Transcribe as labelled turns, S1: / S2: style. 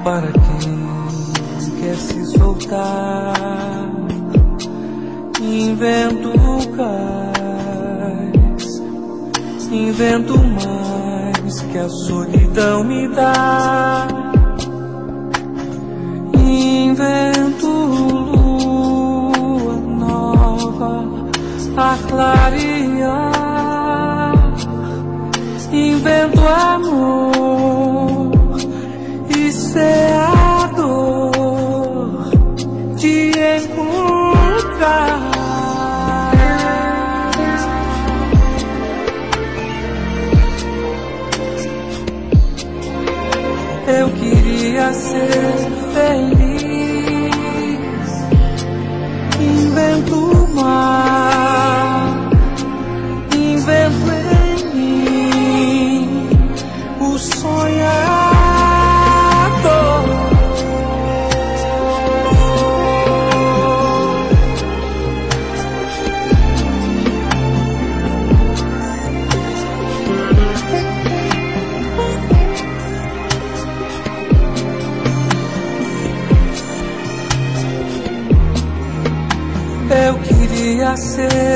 S1: para quem quer se soltar. Invento cais, invento mais que a solidão me dá. Invento lua nova a clarear. Invento amor e ser a dor de encontrar. Eu queria ser feliz. Invento o mar, invento em mim o sonhador. Eu queria ser